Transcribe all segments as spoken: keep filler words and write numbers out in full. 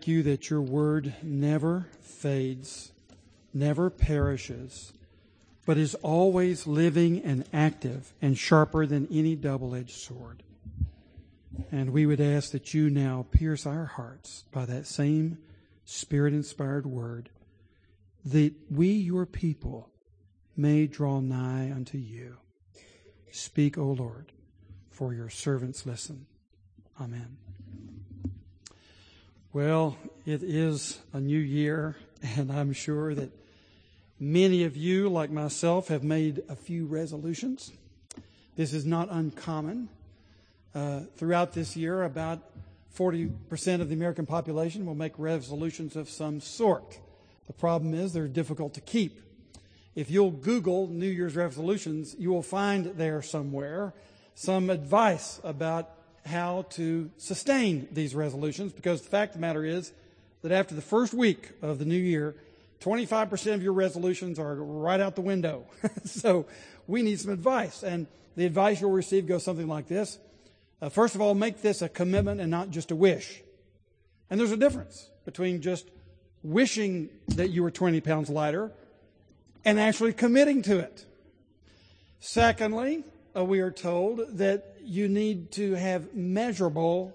thank you that your word never fades, never perishes, but is always living and active and sharper than any double-edged sword. And we would ask that you now pierce our hearts by that same Spirit-inspired word, that we, your people, may draw nigh unto you. Speak, O Lord, for your servants listen. Amen. Well, it is a new year, and I'm sure that many of you, like myself, have made a few resolutions. This is not uncommon. Uh, throughout this year, about forty percent of the American population will make resolutions of some sort. The problem is they're difficult to keep. If you'll Google New Year's resolutions, you will find there somewhere some advice about how to sustain these resolutions, because the fact of the matter is that after the first week of the new year, twenty-five percent of your resolutions are right out the window. So we need some advice. And the advice you'll receive goes something like this. Uh, first of all, make this a commitment and not just a wish. And there's a difference between just wishing that you were twenty pounds lighter and actually committing to it. Secondly, uh, we are told that you need to have measurable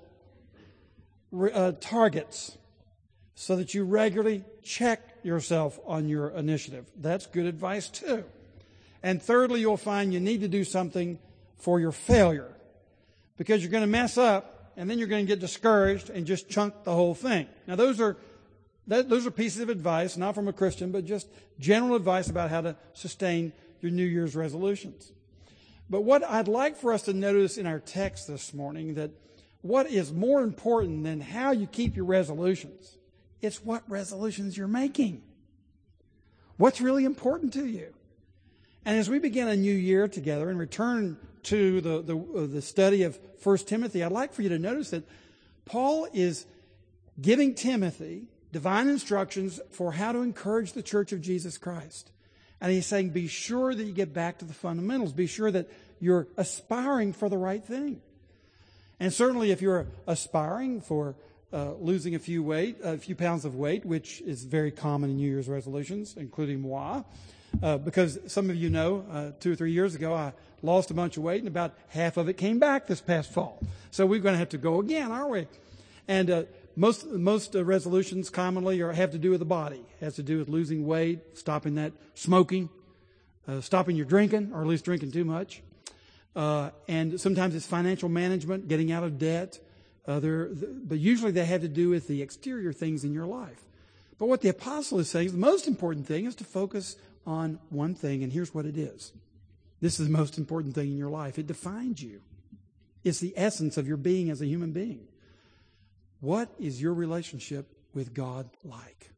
uh, targets so that you regularly check yourself on your initiative. That's good advice too. And thirdly, you'll find you need to do something for your failure, because you're going to mess up and then you're going to get discouraged and just chunk the whole thing. Now, those are that, those are pieces of advice, not from a Christian, but just general advice about how to sustain your New Year's resolutions. But what I'd like for us to notice in our text this morning, that what is more important than how you keep your resolutions, it's what resolutions you're making. What's really important to you? And as we begin a new year together and return to the, the, uh, the study of First Timothy, I'd like for you to notice that Paul is giving Timothy divine instructions for how to encourage the church of Jesus Christ. And he's saying, be sure that you get back to the fundamentals. Be sure that you're aspiring for the right thing. And certainly if you're aspiring for uh, losing a few weight, a few pounds of weight, which is very common in New Year's resolutions, including moi, uh, because some of you know, uh, two or three years ago, I lost a bunch of weight and about half of it came back this past fall. So we're going to have to go again, aren't we? And uh, most most uh, resolutions commonly are, have to do with the body. It has to do with losing weight, stopping that smoking, uh, stopping your drinking, or at least drinking too much. Uh, and sometimes it's financial management, getting out of debt. Uh, but usually they have to do with the exterior things in your life. But what the apostle is saying is the most important thing is to focus on one thing, and here's what it is. This is the most important thing in your life. It defines you. It's the essence of your being as a human being. What is your relationship with God like?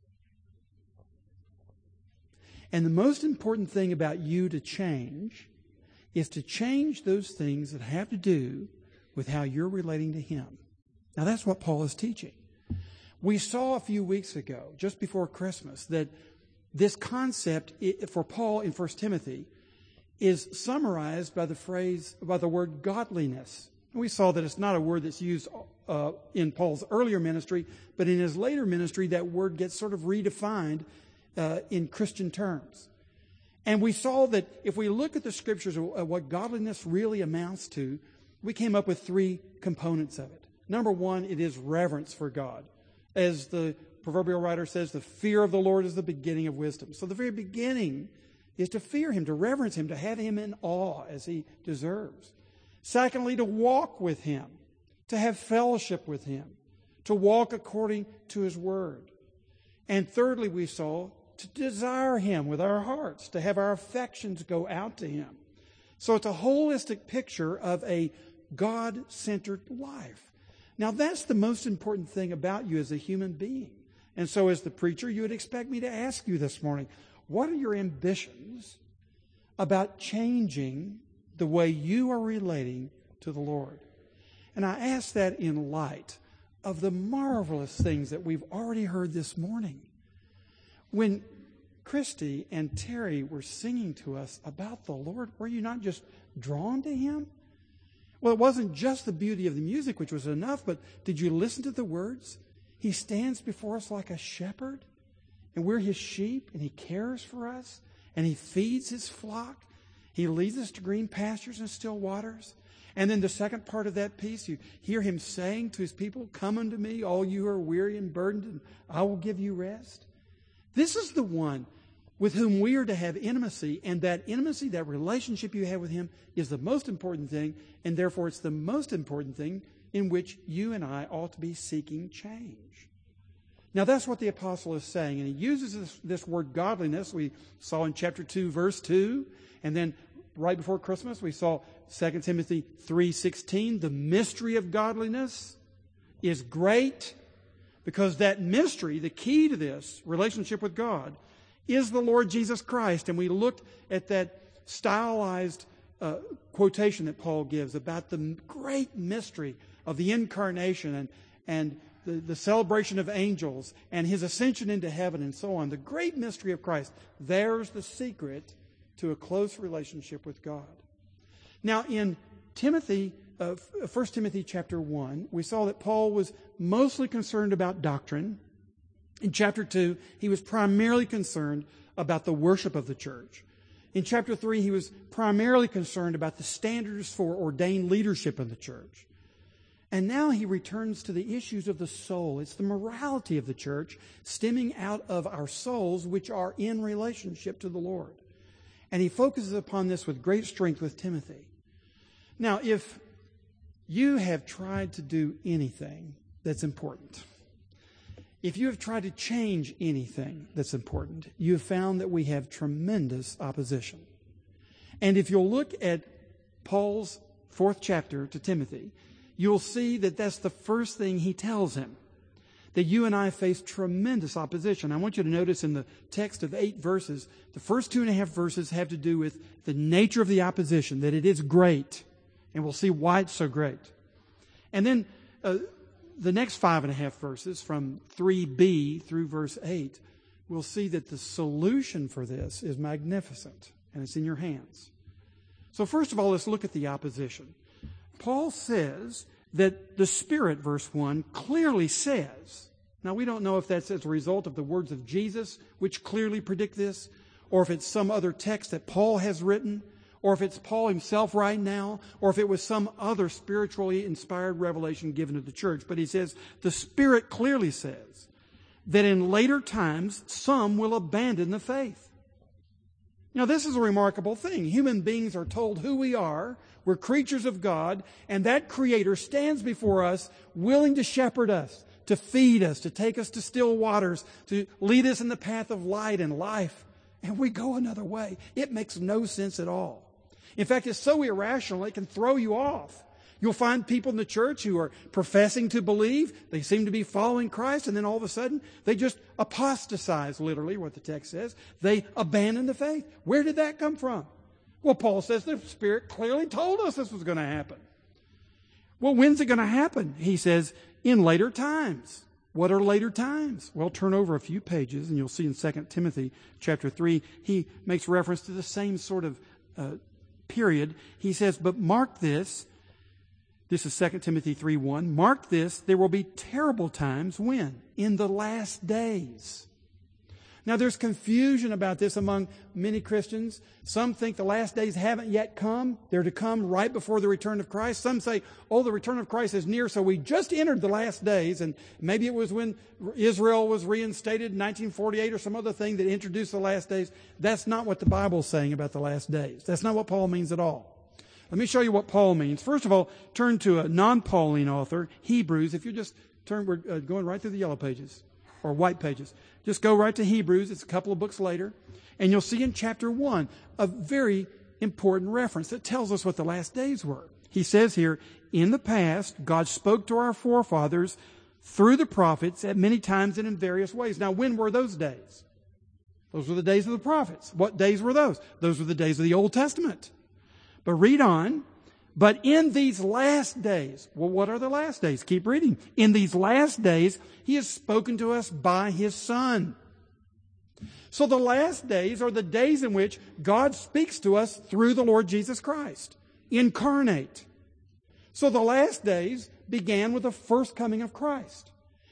And the most important thing about you to change is to change those things that have to do with how you're relating to Him. Now, that's what Paul is teaching. We saw a few weeks ago, just before Christmas, that this concept for Paul in First Timothy is summarized by the phrase, by the word godliness. And we saw that it's not a word that's used uh, in Paul's earlier ministry, but in his later ministry, that word gets sort of redefined uh, in Christian terms. And we saw that if we look at the Scriptures of what godliness really amounts to, we came up with three components of it. Number one, it is reverence for God. As the proverbial writer says, the fear of the Lord is the beginning of wisdom. So the very beginning is to fear Him, to reverence Him, to have Him in awe as He deserves. Secondly, to walk with Him, to have fellowship with Him, to walk according to His Word. And thirdly, we saw to desire Him with our hearts, to have our affections go out to Him. So it's a holistic picture of a God-centered life. Now, that's the most important thing about you as a human being. And so as the preacher, you would expect me to ask you this morning, what are your ambitions about changing the way you are relating to the Lord? And I ask that in light of the marvelous things that we've already heard this morning. When Christy and Terry were singing to us about the Lord, were you not just drawn to Him? Well, it wasn't just the beauty of the music, which was enough, but did you listen to the words? He stands before us like a shepherd, and we're His sheep, and He cares for us, and He feeds His flock. He leads us to green pastures and still waters. And then the second part of that piece, you hear Him saying to His people, "Come unto me, all you who are weary and burdened, and I will give you rest." This is the one with whom we are to have intimacy, and that intimacy, that relationship you have with Him, is the most important thing, and therefore it's the most important thing in which you and I ought to be seeking change. Now that's what the apostle is saying, and he uses this, this word godliness. We saw in chapter two, verse two, and then right before Christmas we saw Second Timothy three sixteen. The mystery of godliness is great, because that mystery, the key to this relationship with God, is the Lord Jesus Christ. And we looked at that stylized uh, quotation that Paul gives about the great mystery of the incarnation and, and the, the celebration of angels and His ascension into heaven and so on. The great mystery of Christ. There's the secret to a close relationship with God. Now in Timothy, uh, First Timothy chapter one, we saw that Paul was mostly concerned about doctrine. In chapter two, he was primarily concerned about the worship of the church. In chapter three, he was primarily concerned about the standards for ordained leadership in the church. And now he returns to the issues of the soul. It's the morality of the church stemming out of our souls, which are in relationship to the Lord. And he focuses upon this with great strength with Timothy. Now, if you have tried to do anything that's important, if you have tried to change anything that's important, you have found that we have tremendous opposition. And if you'll look at Paul's fourth chapter to Timothy, you'll see that that's the first thing he tells him, that you and I face tremendous opposition. I want you to notice in the text of eight verses, the first two and a half verses have to do with the nature of the opposition, that it is great, and we'll see why it's so great. And then uh, the next five and a half verses, from three b through verse eight, we'll see that the solution for this is magnificent, and it's in your hands. So first of all, let's look at the opposition. Paul says that the Spirit, verse one, clearly says, now we don't know if that's as a result of the words of Jesus, which clearly predict this, or if it's some other text that Paul has written, or if it's Paul himself right now, or if it was some other spiritually inspired revelation given to the church. But he says, the Spirit clearly says that in later times, some will abandon the faith. Now, this is a remarkable thing. Human beings are told who we are. We're creatures of God, and that Creator stands before us willing to shepherd us, to feed us, to take us to still waters, to lead us in the path of light and life. And we go another way. It makes no sense at all. In fact, it's so irrational it can throw you off. You'll find people in the church who are professing to believe, they seem to be following Christ, and then all of a sudden they just apostatize, literally what the text says. They abandon the faith. Where did that come from? Well, Paul says the Spirit clearly told us this was going to happen. Well, when's it going to happen? He says, in later times. What are later times? Well, turn over a few pages and you'll see in Second Timothy chapter three, he makes reference to the same sort of uh, period. He says, but mark this, this is Second Timothy three one, mark this, there will be terrible times when? In the last days. Now there's confusion about this among many Christians. Some think the last days haven't yet come. They're to come right before the return of Christ. Some say, oh, the return of Christ is near, so we just entered the last days. And maybe it was when Israel was reinstated in nineteen forty-eight or some other thing that introduced the last days. That's not what the Bible's saying about the last days. That's not what Paul means at all. Let me show you what Paul means. First of all, turn to a non-Pauline author, Hebrews. If you just turn, we're uh, going right through the yellow pages or white pages. Just go right to Hebrews. It's a couple of books later. And you'll see in chapter one a very important reference that tells us what the last days were. He says here, in the past, God spoke to our forefathers through the prophets at many times and in various ways. Now, when were those days? Those were the days of the prophets. What days were those? Those were the days of the Old Testament. But read on. But in these last days, well, what are the last days? Keep reading. In these last days, He has spoken to us by His Son. So the last days are the days in which God speaks to us through the Lord Jesus Christ, incarnate. So the last days began with the first coming of Christ.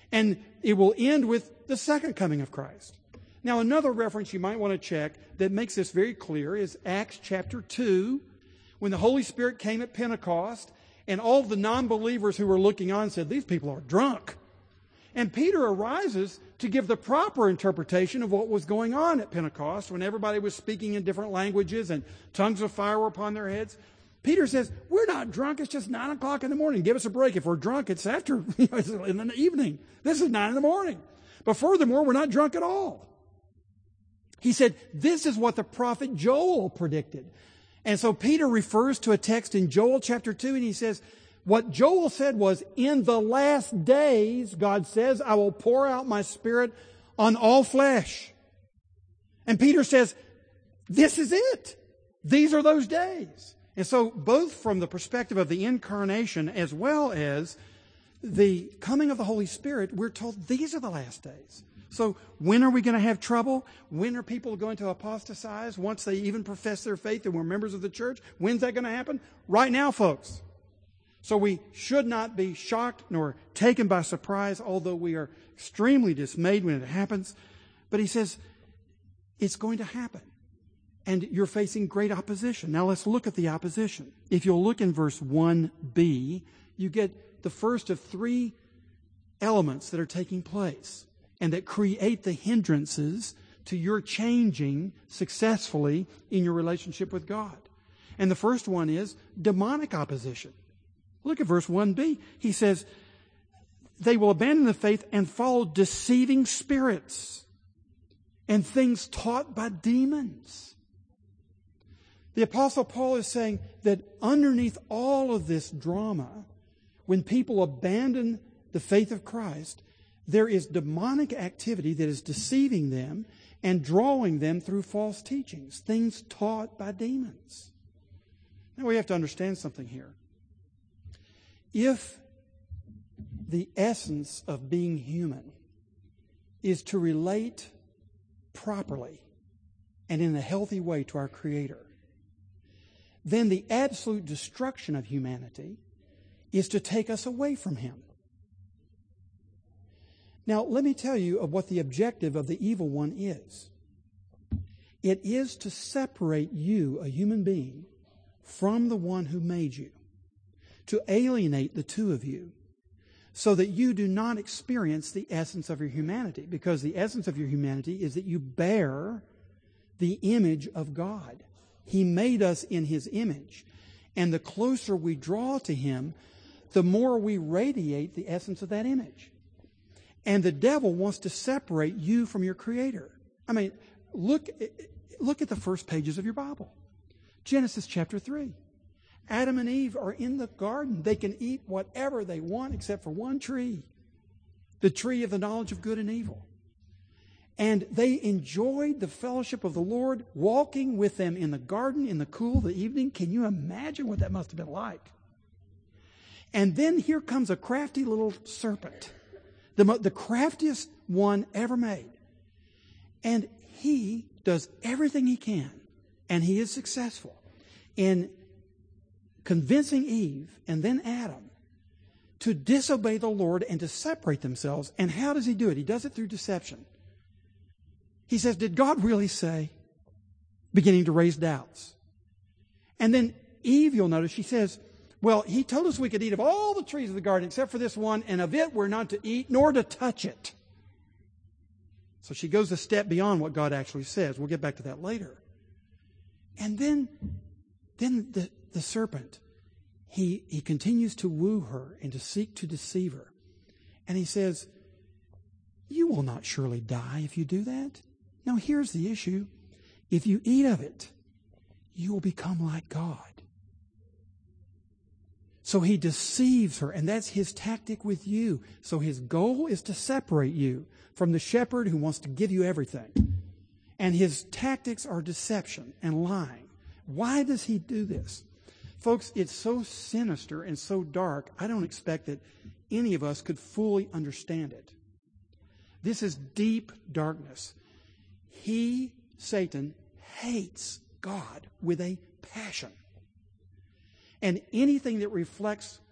And it will end with the second coming of Christ. Now, another reference you might want to check that makes this very clear is Acts chapter two, when the Holy Spirit came at Pentecost, and all the non-believers who were looking on said, these people are drunk. And Peter arises to give the proper interpretation of what was going on at Pentecost when everybody was speaking in different languages and tongues of fire were upon their heads. Peter says, we're not drunk. It's just nine o'clock in the morning. Give us a break. If we're drunk, it's after, you know, it's in the evening. This is nine in the morning. But furthermore, we're not drunk at all. He said, this is what the prophet Joel predicted. And so Peter refers to a text in Joel chapter two, and he says, what Joel said was, in the last days, God says, I will pour out my Spirit on all flesh. And Peter says, this is it. These are those days. And so both from the perspective of the incarnation as well as the coming of the Holy Spirit, we're told these are the last days. So when are we going to have trouble? When are people going to apostatize once they even profess their faith and were members of the church? When's that going to happen? Right now, folks. So we should not be shocked nor taken by surprise, although we are extremely dismayed when it happens. But he says, it's going to happen. And you're facing great opposition. Now let's look at the opposition. If you'll look in verse one b, you get the first of three elements that are taking place and that create the hindrances to your changing successfully in your relationship with God. And the first one is demonic opposition. Look at verse one b. He says, they will abandon the faith and follow deceiving spirits and things taught by demons. The Apostle Paul is saying that underneath all of this drama, when people abandon the faith of Christ, there is demonic activity that is deceiving them and drawing them through false teachings, things taught by demons. Now we have to understand something here. If the essence of being human is to relate properly and in a healthy way to our Creator, then the absolute destruction of humanity is to take us away from Him. Now, let me tell you of what the objective of the evil one is. It is to separate you, a human being, from the one who made you, to alienate the two of you, so that you do not experience the essence of your humanity, because the essence of your humanity is that you bear the image of God. He made us in His image, and the closer we draw to Him, the more we radiate the essence of that image. And the devil wants to separate you from your Creator. I mean, look, look at the first pages of your Bible. Genesis chapter three. Adam and Eve are in the garden. They can eat whatever they want except for one tree, the tree of the knowledge of good and evil. And they enjoyed the fellowship of the Lord, walking with them in the garden in the cool of the evening. Can you imagine what that must have been like? And then here comes a crafty little serpent, the, the craftiest one ever made. And he does everything he can, and he is successful in convincing Eve and then Adam to disobey the Lord and to separate themselves. And how does he do it? He does it through deception. He says, did God really say? Beginning to raise doubts. And then Eve, you'll notice, she says, well, he told us we could eat of all the trees of the garden except for this one, and of it we're not to eat nor to touch it. So she goes a step beyond what God actually says. We'll get back to that later. And then, then the, the serpent, he, he continues to woo her and to seek to deceive her. And he says, you will not surely die if you do that. Now here's the issue. If you eat of it, you will become like God. So he deceives her, and that's his tactic with you. So his goal is to separate you from the shepherd who wants to give you everything. And his tactics are deception and lying. Why does he do this? Folks, it's so sinister and so dark, I don't expect that any of us could fully understand it. This is deep darkness. He, Satan, hates God with a passion. And anything that reflects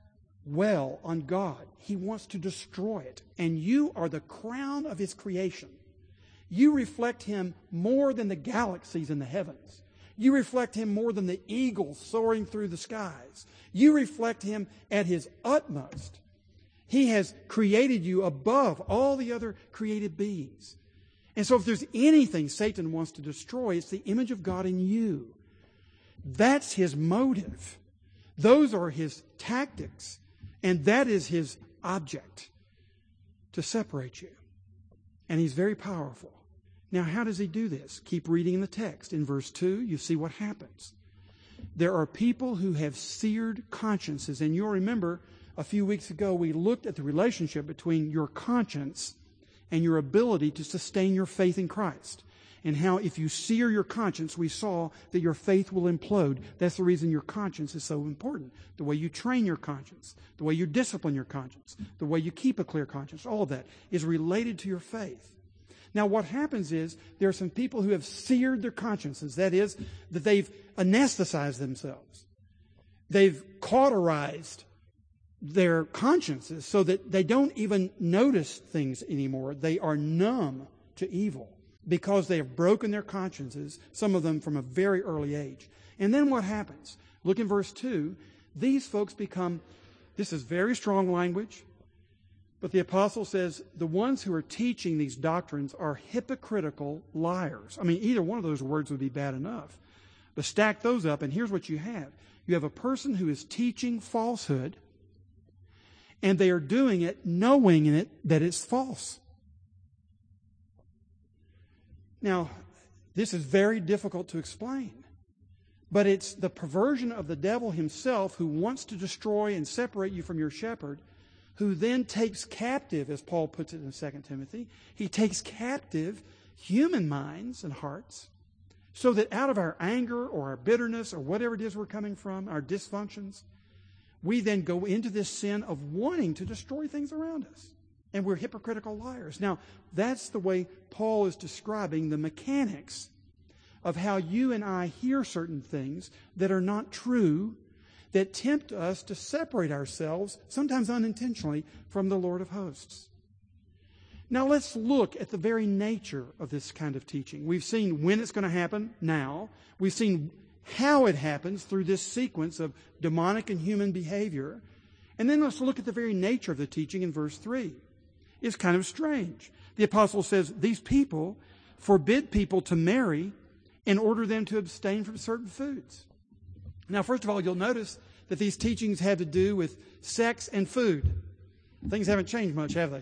well on God. He wants to destroy it. And you are the crown of His creation. You reflect Him more than the galaxies in the heavens. You reflect Him more than the eagles soaring through the skies. You reflect Him at His utmost. He has created you above all the other created beings. And so if there's anything Satan wants to destroy, it's the image of God in you. That's his motive. Those are his tactics. And that is his object, to separate you. And he's very powerful. Now, how does he do this? Keep reading in the text. In verse two, you see what happens. There are people who have seared consciences. And you'll remember a few weeks ago we looked at the relationship between your conscience and your ability to sustain your faith in Christ. And how if you sear your conscience, we saw that your faith will implode. That's the reason your conscience is so important. The way you train your conscience, the way you discipline your conscience, the way you keep a clear conscience, all of that is related to your faith. Now what happens is there are some people who have seared their consciences. That is, that they've anesthetized themselves. They've cauterized their consciences so that they don't even notice things anymore. They are numb to evil because they have broken their consciences, some of them from a very early age. And then what happens? Look in verse two. These folks become, this is very strong language, but the apostle says the ones who are teaching these doctrines are hypocritical liars. I mean, either one of those words would be bad enough. But stack those up, and here's what you have. You have a person who is teaching falsehood, and they are doing it knowing in it that it's false. Now, this is very difficult to explain, but it's the perversion of the devil himself who wants to destroy and separate you from your shepherd, who then takes captive, as Paul puts it in Second Timothy, he takes captive human minds and hearts so that out of our anger or our bitterness or whatever it is we're coming from, our dysfunctions, we then go into this sin of wanting to destroy things around us. And we're hypocritical liars. Now, that's the way Paul is describing the mechanics of how you and I hear certain things that are not true, that tempt us to separate ourselves, sometimes unintentionally, from the Lord of hosts. Now, let's look at the very nature of this kind of teaching. We've seen when it's going to happen now. We've seen how it happens through this sequence of demonic and human behavior. And then let's look at the very nature of the teaching in verse three. It's kind of strange. The apostle says these people forbid people to marry and order them to abstain from certain foods. Now, first of all, you'll notice that these teachings had to do with sex and food. Things haven't changed much, have they?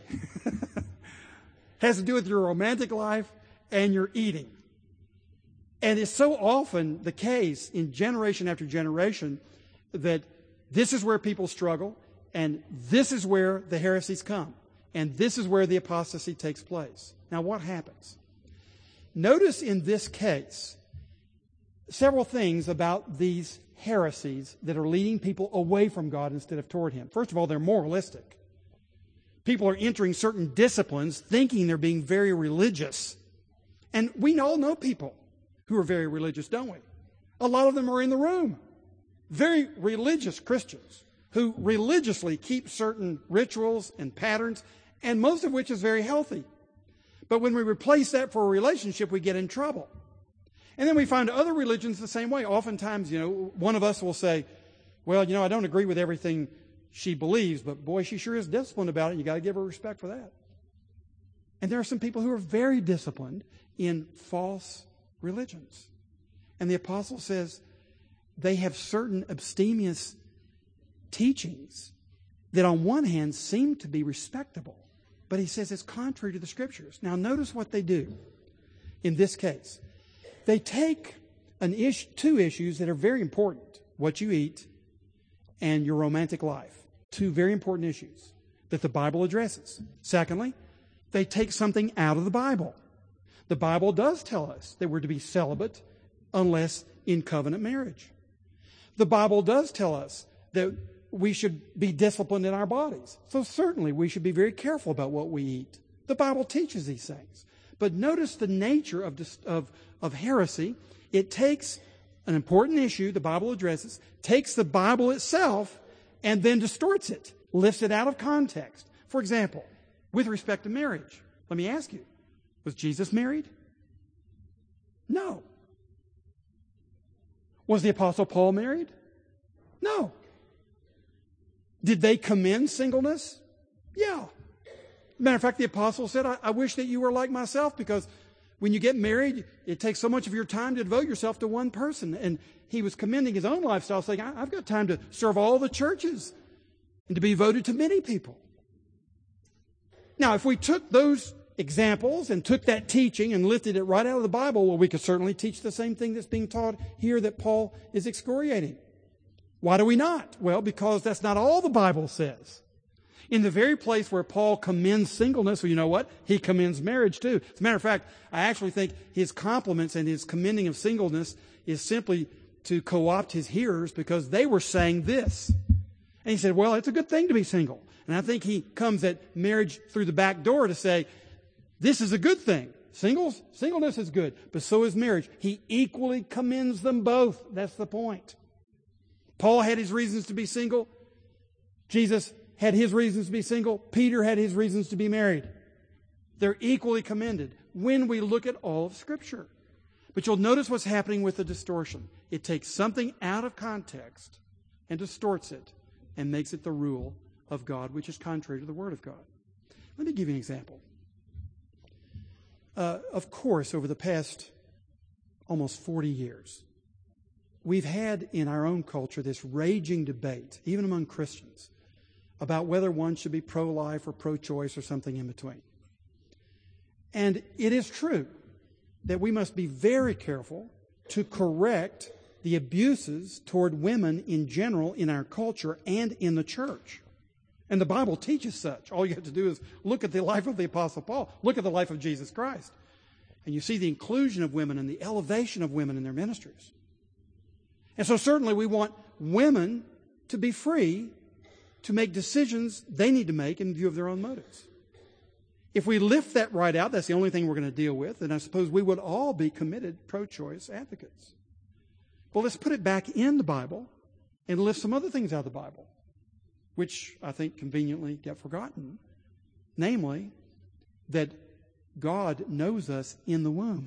Has to do with your romantic life and your eating. And it's so often the case in generation after generation that this is where people struggle and this is where the heresies come. And this is where the apostasy takes place. Now, what happens? Notice in this case several things about these heresies that are leading people away from God instead of toward Him. First of all, they're moralistic. People are entering certain disciplines thinking they're being very religious. And we all know people who are very religious, don't we? A lot of them are in the room. Very religious Christians who religiously keep certain rituals and patterns, and most of which is very healthy. But when we replace that for a relationship, we get in trouble. And then we find other religions the same way. Oftentimes, you know, one of us will say, well, you know, I don't agree with everything she believes, but boy, she sure is disciplined about it. You got to give her respect for that. And there are some people who are very disciplined in false religions. And the apostle says they have certain abstemious teachings that on one hand seem to be respectable, but he says it's contrary to the Scriptures. Now notice what they do in this case. They take an ish, two issues that are very important, what you eat and your romantic life. Two very important issues that the Bible addresses. Secondly, they take something out of the Bible. The Bible does tell us that we're to be celibate unless in covenant marriage. The Bible does tell us that we should be disciplined in our bodies. So certainly we should be very careful about what we eat. The Bible teaches these things. But notice the nature of, of, of heresy. It takes an important issue the Bible addresses, takes the Bible itself, and then distorts it lifts it out of context. For example, with respect to marriage, let me ask you, was Jesus married? No. Was the Apostle Paul married? No. Did they commend singleness? Yeah. Matter of fact, the apostle said, I, I wish that you were like myself, because when you get married, it takes so much of your time to devote yourself to one person. And he was commending his own lifestyle, saying, I, I've got time to serve all the churches and to be devoted to many people. Now, if we took those examples and took that teaching and lifted it right out of the Bible, well, we could certainly teach the same thing that's being taught here that Paul is excoriating. Why do we not? Well, because that's not all the Bible says. In the very place where Paul commends singleness, well, you know what? He commends marriage too. As a matter of fact, I actually think his compliments and his commending of singleness is simply to co-opt his hearers, because they were saying this. And he said, well, it's a good thing to be single. And I think he comes at marriage through the back door to say, this is a good thing. Singles, singleness is good, but so is marriage. He equally commends them both. That's the point. Paul had his reasons to be single. Jesus had his reasons to be single. Peter had his reasons to be married. They're equally commended when we look at all of Scripture. But you'll notice what's happening with the distortion. It takes something out of context and distorts it and makes it the rule of God, which is contrary to the Word of God. Let me give you an example. Uh, of course, over the past almost forty years, we've had in our own culture this raging debate, even among Christians, about whether one should be pro-life or pro-choice or something in between. And it is true that we must be very careful to correct the abuses toward women in general in our culture and in the church. And the Bible teaches such. All you have to do is look at the life of the Apostle Paul. Look at the life of Jesus Christ. And you see the inclusion of women and the elevation of women in their ministries. And so certainly we want women to be free to make decisions they need to make in view of their own motives. If we lift that right out, that's the only thing we're going to deal with, and I suppose we would all be committed pro-choice advocates. But let's put it back in the Bible and lift some other things out of the Bible, which I think conveniently get forgotten. Namely, that God knows us in the womb.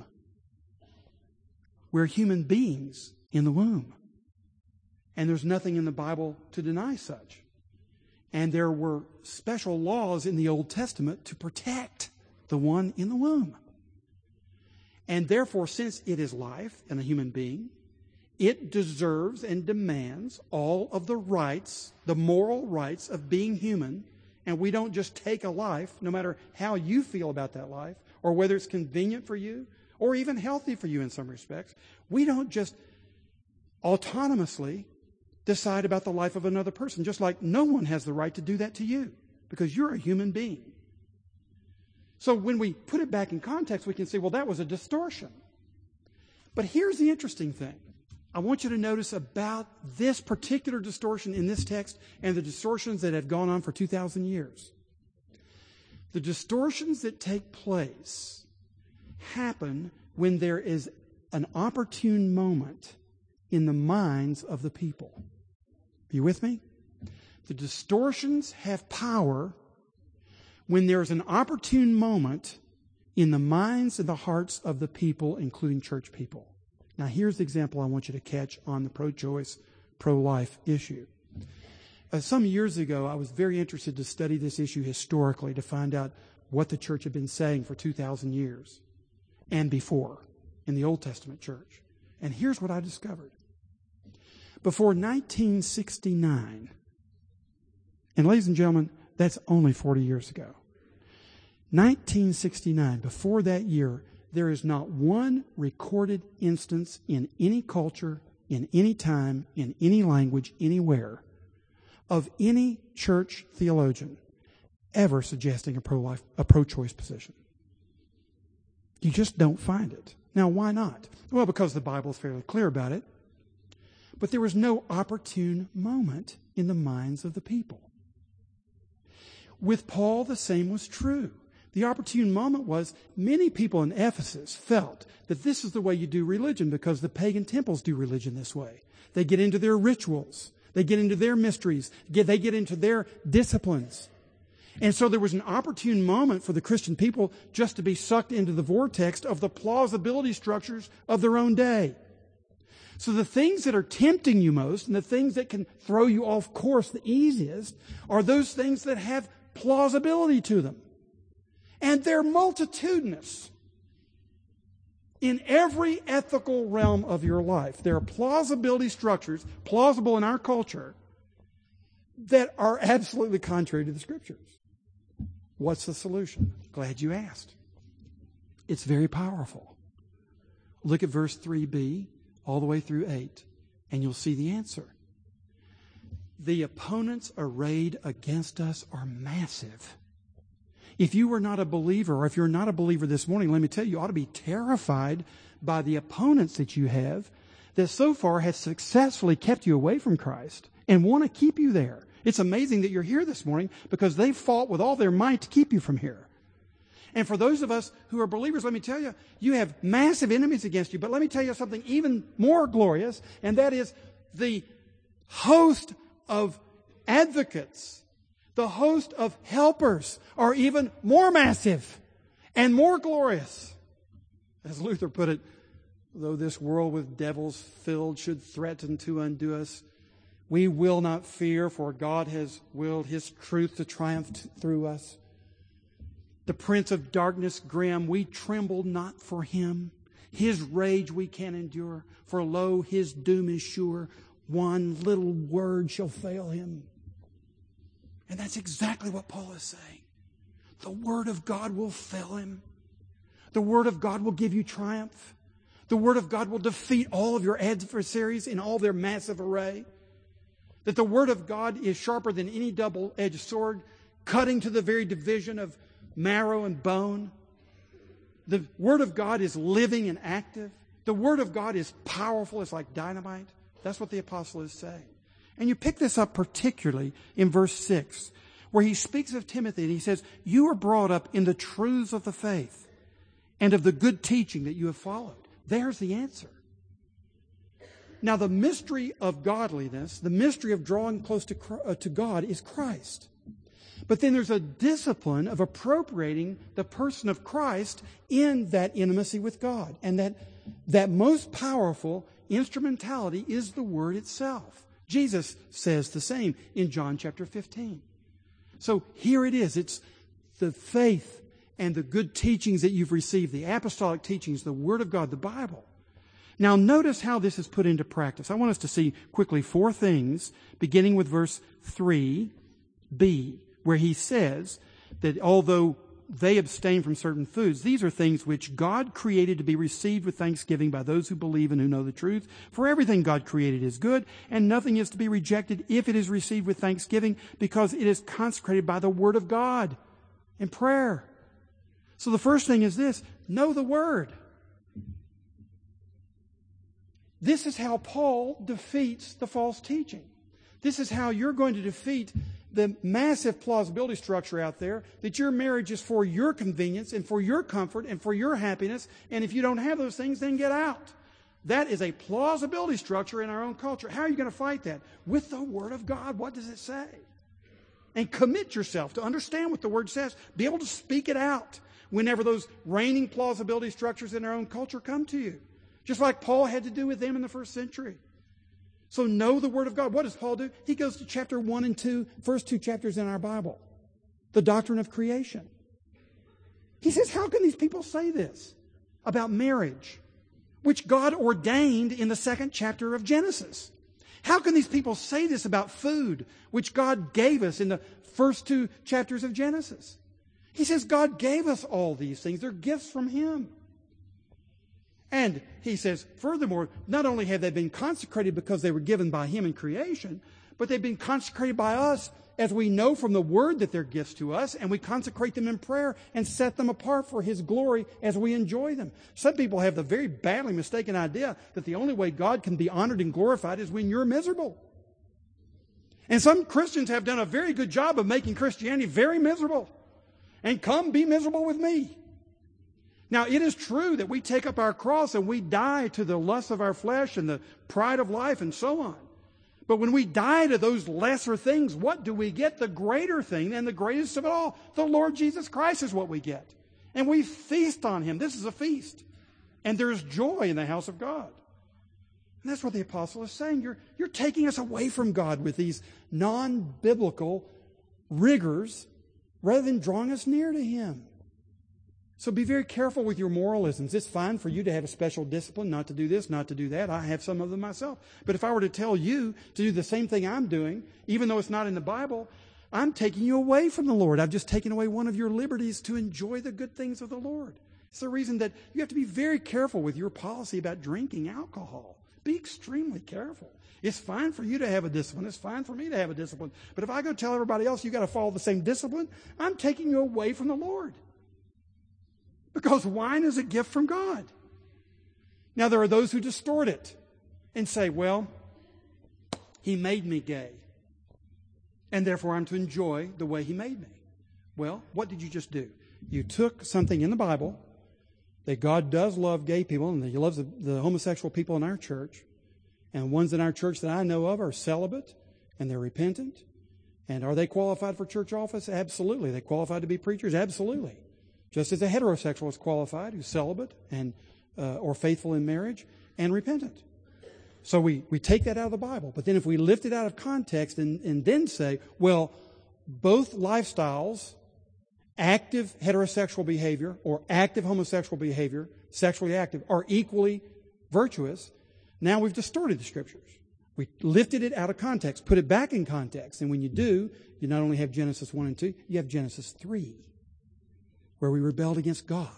We're human beings in the womb. And there's nothing in the Bible to deny such. And there were special laws in the Old Testament to protect the one in the womb. And therefore, since it is life and a human being, it deserves and demands all of the rights, the moral rights of being human. And we don't just take a life, no matter how you feel about that life, or whether it's convenient for you, or even healthy for you in some respects. We don't just autonomously decide about the life of another person, just like no one has the right to do that to you, because you're a human being. So when we put it back in context, we can say, well, that was a distortion. But here's the interesting thing. I want you to notice about this particular distortion in this text and the distortions that have gone on for two thousand years. The distortions that take place happen when there is an opportune moment in the minds of the people. Are you with me? The distortions have power when there is an opportune moment in the minds and the hearts of the people, including church people. Now, here's the example I want you to catch on the pro-choice, pro-life issue. Uh, some years ago, I was very interested to study this issue historically to find out what the church had been saying for two thousand years and before in the Old Testament church. And here's what I discovered. Before nineteen sixty-nine, and ladies and gentlemen, that's only forty years ago. nineteen sixty-nine, before that year, there is not one recorded instance in any culture, in any time, in any language, anywhere, of any church theologian ever suggesting a pro-life, a pro-choice position. You just don't find it. Now, why not? Well, because the Bible is fairly clear about it. But there was no opportune moment in the minds of the people. With Paul, the same was true. The opportune moment was many people in Ephesus felt that this is the way you do religion because the pagan temples do religion this way. They get into their rituals. They get into their mysteries. They get into their disciplines. And so there was an opportune moment for the Christian people just to be sucked into the vortex of the plausibility structures of their own day. So the things that are tempting you most and the things that can throw you off course the easiest are those things that have plausibility to them. And they're multitudinous. In every ethical realm of your life, there are plausibility structures, plausible in our culture, that are absolutely contrary to the Scriptures. What's the solution? Glad you asked. It's very powerful. Look at verse three b all the way through eight, and you'll see the answer. The opponents arrayed against us are massive. If you were not a believer, or if you're not a believer this morning, let me tell you, you ought to be terrified by the opponents that you have that so far has successfully kept you away from Christ and want to keep you there. It's amazing that you're here this morning because they fought with all their might to keep you from here. And for those of us who are believers, let me tell you, you have massive enemies against you. But let me tell you something even more glorious, and that is the host of advocates, the host of helpers are even more massive and more glorious. As Luther put it, though this world with devils filled should threaten to undo us, we will not fear, for God has willed His truth to triumph t- through us. The prince of darkness grim, we tremble not for him. His rage we can endure, for lo, his doom is sure. One little word shall fail him. And that's exactly what Paul is saying. The Word of God will fail him. The Word of God will give you triumph. The Word of God will defeat all of your adversaries in all their massive array. That the Word of God is sharper than any double-edged sword, cutting to the very division of marrow and bone. The Word of God is living and active. The Word of God is powerful. It's like dynamite. That's what the apostle is saying. And you pick this up particularly in verse six, where he speaks of Timothy and he says, you are brought up in the truths of the faith and of the good teaching that you have followed. There's the answer. Now, the mystery of godliness, the mystery of drawing close to, uh, to God is Christ. But then there's a discipline of appropriating the person of Christ in that intimacy with God. And that, that most powerful instrumentality is the Word itself. Jesus says the same in John chapter fifteen. So here it is. It's the faith and the good teachings that you've received, the apostolic teachings, the Word of God, the Bible. Now notice how this is put into practice. I want us to see quickly four things, beginning with verse three b, where he says that although they abstain from certain foods, these are things which God created to be received with thanksgiving by those who believe and who know the truth. For everything God created is good, and nothing is to be rejected if it is received with thanksgiving, because it is consecrated by the Word of God and prayer. So the first thing is this: know the Word. This is how Paul defeats the false teaching. This is how you're going to defeat the massive plausibility structure out there that your marriage is for your convenience and for your comfort and for your happiness. And if you don't have those things, then get out. That is a plausibility structure in our own culture. How are you going to fight that? With the Word of God. What does it say? And commit yourself to understand what the Word says. Be able to speak it out whenever those reigning plausibility structures in our own culture come to you. Just like Paul had to do with them in the first century. So know the Word of God. What does Paul do? He goes to chapter one and two, first two chapters in our Bible. The doctrine of creation. He says, how can these people say this about marriage, which God ordained in the second chapter of Genesis? How can these people say this about food, which God gave us in the first two chapters of Genesis? He says God gave us all these things. They're gifts from Him. And he says, furthermore, not only have they been consecrated because they were given by Him in creation, but they've been consecrated by us as we know from the Word that they're gifts to us, and we consecrate them in prayer and set them apart for His glory as we enjoy them. Some people have the very badly mistaken idea that the only way God can be honored and glorified is when you're miserable. And some Christians have done a very good job of making Christianity very miserable. And come be miserable with me. Now, it is true that we take up our cross and we die to the lust of our flesh and the pride of life and so on. But when we die to those lesser things, what do we get? The greater thing, and the greatest of it all, the Lord Jesus Christ is what we get. And we feast on Him. This is a feast. And there's joy in the house of God. And that's what the apostle is saying. You're, you're taking us away from God with these non-biblical rigors rather than drawing us near to Him. So be very careful with your moralisms. It's fine for you to have a special discipline, not to do this, not to do that. I have some of them myself. But if I were to tell you to do the same thing I'm doing, even though it's not in the Bible, I'm taking you away from the Lord. I've just taken away one of your liberties to enjoy the good things of the Lord. It's the reason that you have to be very careful with your policy about drinking alcohol. Be extremely careful. It's fine for you to have a discipline. It's fine for me to have a discipline. But if I go tell everybody else you got to follow the same discipline, I'm taking you away from the Lord. Because wine is a gift from God. Now, there are those who distort it and say, well, He made me gay, and therefore I'm to enjoy the way He made me. Well, what did you just do? You took something in the Bible that God does love gay people, and that He loves the, the homosexual people in our church, and ones in our church that I know of are celibate, and they're repentant. And are they qualified for church office? Absolutely. Are they qualified to be preachers? Absolutely. Just as a heterosexual is qualified, who's celibate and uh, or faithful in marriage and repentant. So we, we take that out of the Bible. But then if we lift it out of context and, and then say, well, both lifestyles, active heterosexual behavior or active homosexual behavior, sexually active, are equally virtuous, now we've distorted the Scriptures. We lifted it out of context, put it back in context. And when you do, you not only have Genesis one and two, you have Genesis three. Where we rebelled against God.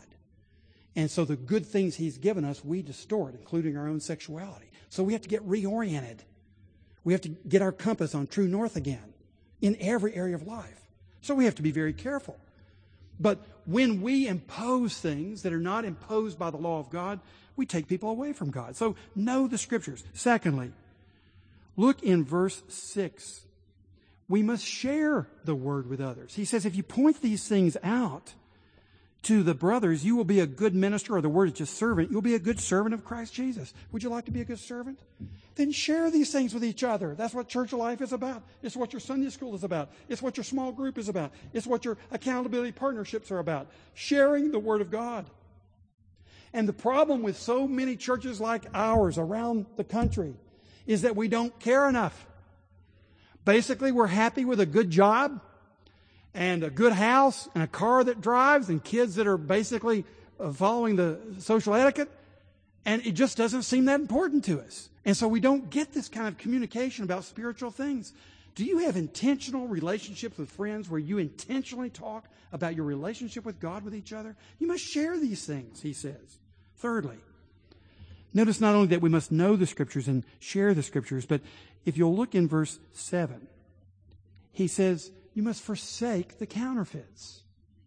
And so the good things He's given us, we distort, including our own sexuality. So we have to get reoriented. We have to get our compass on true north again in every area of life. So we have to be very careful. But when we impose things that are not imposed by the law of God, we take people away from God. So know the Scriptures. Secondly, look in verse six. We must share the Word with others. He says, if you point these things out to the brothers, you will be a good minister, or the word is just servant. You'll be a good servant of Christ Jesus. Would you like to be a good servant? Then share these things with each other. That's what church life is about. It's what your Sunday school is about. It's what your small group is about. It's what your accountability partnerships are about. Sharing the Word of God. And the problem with so many churches like ours around the country is that we don't care enough. Basically, we're happy with a good job and a good house, and a car that drives, and kids that are basically following the social etiquette, and it just doesn't seem that important to us. And so we don't get this kind of communication about spiritual things. Do you have intentional relationships with friends where you intentionally talk about your relationship with God with each other? You must share these things, he says. Thirdly, notice not only that we must know the Scriptures and share the Scriptures, but if you'll look in verse seven, he says, you must forsake the counterfeits.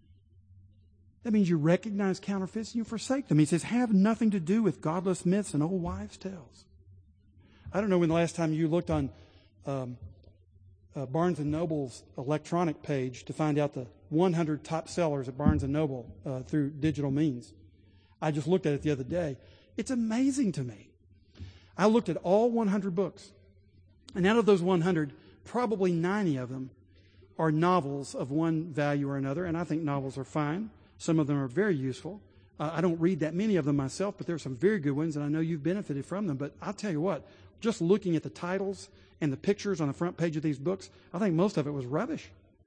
That means you recognize counterfeits and you forsake them. He says, have nothing to do with godless myths and old wives' tales. I don't know when the last time you looked on um, uh, Barnes and Noble's electronic page to find out the one hundred top sellers at Barnes and Noble uh, through digital means. I just looked at it the other day. It's amazing to me. I looked at all one hundred books. And out of those one hundred, probably ninety of them are novels of one value or another, and I think novels are fine. Some of them are very useful. Uh, I don't read that many of them myself, but there are some very good ones, and I know you've benefited from them. But I'll tell you what, just looking at the titles and the pictures on the front page of these books, I think most of it was rubbish.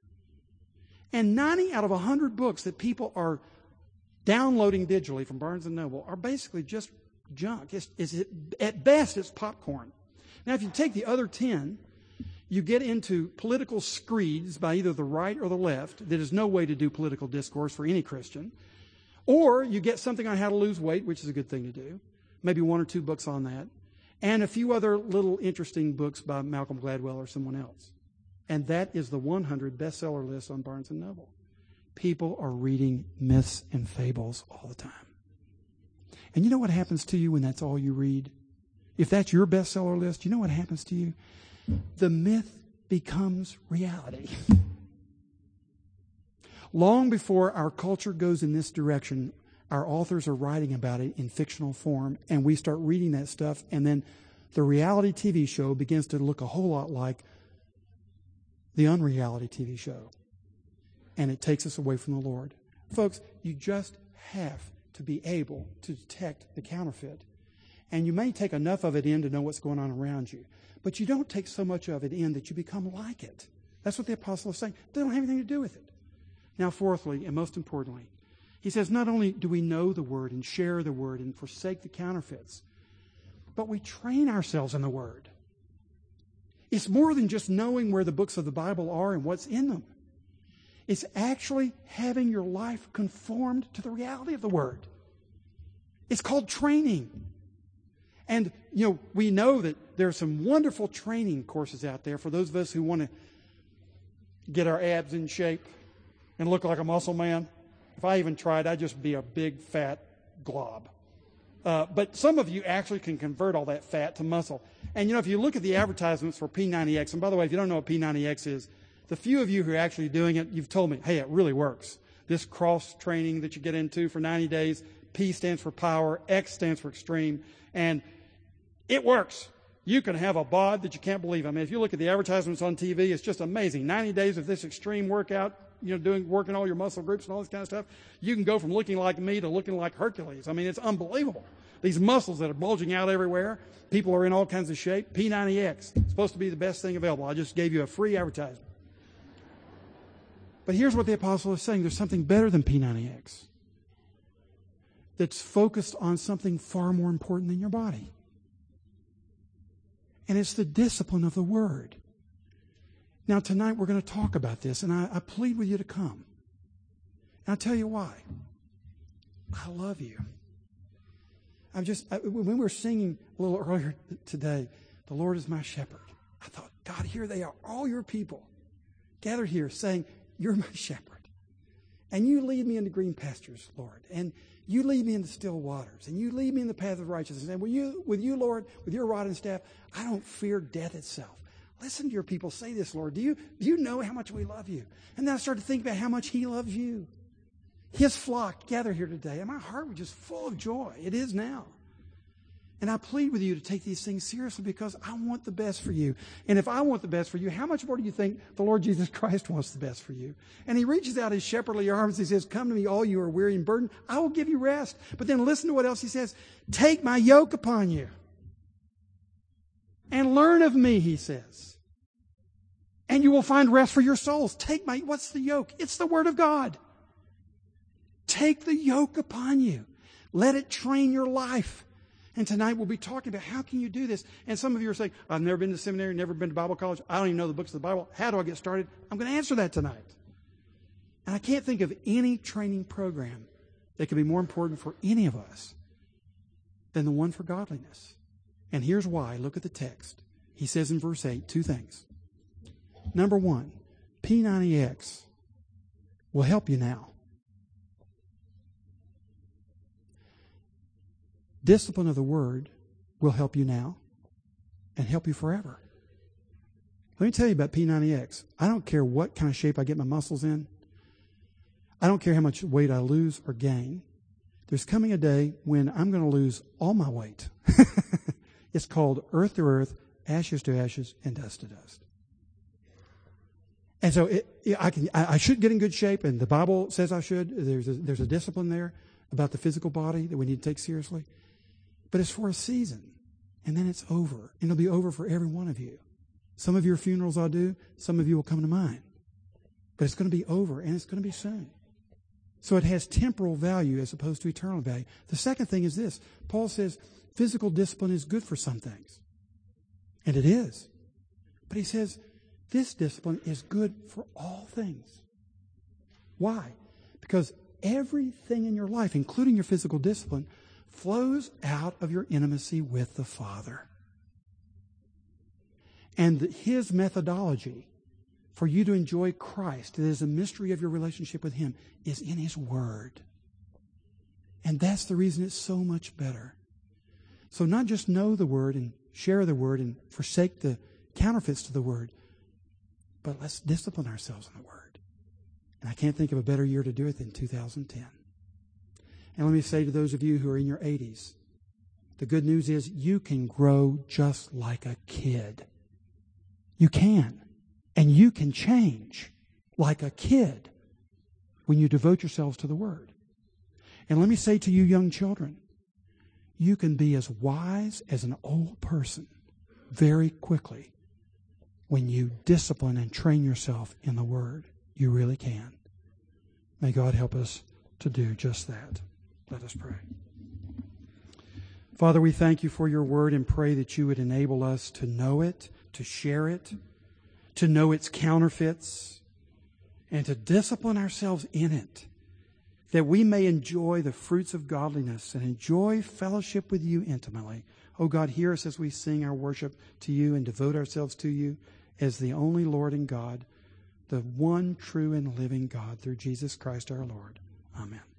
And ninety out of one hundred books that people are downloading digitally from Barnes and Noble are basically just junk. It's, it's, at best, it's popcorn. Now, if you take the other ten, you get into political screeds by either the right or the left. That is no way to do political discourse for any Christian. Or you get something on how to lose weight, which is a good thing to do. Maybe one or two books on that. And a few other little interesting books by Malcolm Gladwell or someone else. And that is the one hundred bestseller list on Barnes and Noble. People are reading myths and fables all the time. And you know what happens to you when that's all you read? If that's your bestseller list, you know what happens to you? The myth becomes reality. Long before our culture goes in this direction, our authors are writing about it in fictional form, and we start reading that stuff, and then the reality T V show begins to look a whole lot like the unreality T V show. And it takes us away from the Lord. Folks, you just have to be able to detect the counterfeit. And you may take enough of it in to know what's going on around you. But you don't take so much of it in that you become like it. That's what the apostle is saying. They don't have anything to do with it. Now, fourthly, and most importantly, he says not only do we know the Word and share the Word and forsake the counterfeits, but we train ourselves in the Word. It's more than just knowing where the books of the Bible are and what's in them. It's actually having your life conformed to the reality of the Word. It's called training. And, you know, we know that there are some wonderful training courses out there for those of us who want to get our abs in shape and look like a muscle man. If I even tried, I'd just be a big, fat glob. Uh, but some of you actually can convert all that fat to muscle. And, you know, if you look at the advertisements for P ninety X, and by the way, if you don't know what P ninety X is, the few of you who are actually doing it, you've told me, hey, it really works. This cross training that you get into for ninety days, P stands for power, X stands for extreme, and it works. You can have a bod that you can't believe. I mean, if you look at the advertisements on T V, it's just amazing. ninety days of this extreme workout, you know, doing, working all your muscle groups and all this kind of stuff. You can go from looking like me to looking like Hercules. I mean, it's unbelievable. These muscles that are bulging out everywhere. People are in all kinds of shape. P ninety X, supposed to be the best thing available. I just gave you a free advertisement. But here's what the apostle is saying. There's something better than P ninety X that's focused on something far more important than your body. And it's the discipline of the Word. Now, tonight we're going to talk about this, and I, I plead with you to come. And I'll tell you why. I love you. I'm just, I, when we were singing a little earlier today, the Lord is my shepherd, I thought, God, here they are, all your people gathered here saying, you're my shepherd. And you lead me into green pastures, Lord. And you lead me into still waters. And you lead me in the path of righteousness. And with you, with you, Lord, with your rod and staff, I don't fear death itself. Listen to your people say this, Lord. Do you, do you know how much we love you? And then I started to think about how much He loves you. His flock gathered here today. And my heart was just full of joy. It is now. And I plead with you to take these things seriously because I want the best for you. And if I want the best for you, how much more do you think the Lord Jesus Christ wants the best for you? And He reaches out His shepherdly arms. He says, come to me, all you are weary and burdened. I will give you rest. But then listen to what else He says. Take my yoke upon you and learn of me, He says. And you will find rest for your souls. Take my, what's the yoke? It's the Word of God. Take the yoke upon you. Let it train your life. And tonight we'll be talking about how can you do this. And some of you are saying, I've never been to seminary, never been to Bible college. I don't even know the books of the Bible. How do I get started? I'm going to answer that tonight. And I can't think of any training program that could be more important for any of us than the one for godliness. And here's why. Look at the text. He says in verse eight, two things. Number one, P ninety X will help you now. Discipline of the Word will help you now and help you forever. Let me tell you about P ninety X. I don't care what kind of shape I get my muscles in. I don't care how much weight I lose or gain. There's coming a day when I'm going to lose all my weight. It's called earth to earth, ashes to ashes, and dust to dust. And so it, I, can, I should get in good shape, and the Bible says I should. There's a, there's a discipline there about the physical body that we need to take seriously. But it's for a season, and then it's over. And it'll be over for every one of you. Some of your funerals I'll do, some of you will come to mine. But it's going to be over, and it's going to be soon. So it has temporal value as opposed to eternal value. The second thing is this. Paul says physical discipline is good for some things. And it is. But he says this discipline is good for all things. Why? Because everything in your life, including your physical discipline, flows out of your intimacy with the Father. And His methodology for you to enjoy Christ, that is a mystery of your relationship with Him, is in His Word. And that's the reason it's so much better. So not just know the Word and share the Word and forsake the counterfeits to the Word, but let's discipline ourselves in the Word. And I can't think of a better year to do it than two thousand ten. And let me say to those of you who are in your eighties, The good news is you can grow just like a kid. You can. And you can change like a kid when you devote yourselves to the Word. And let me say to you young children, you can be as wise as an old person very quickly when you discipline and train yourself in the Word. You really can. May God help us to do just that. Let us pray. Father, we thank you for your Word and pray that you would enable us to know it, to share it, to know its counterfeits, and to discipline ourselves in it, that we may enjoy the fruits of godliness and enjoy fellowship with you intimately. Oh God, hear us as we sing our worship to you and devote ourselves to you as the only Lord and God, the one true and living God, through Jesus Christ our Lord. Amen.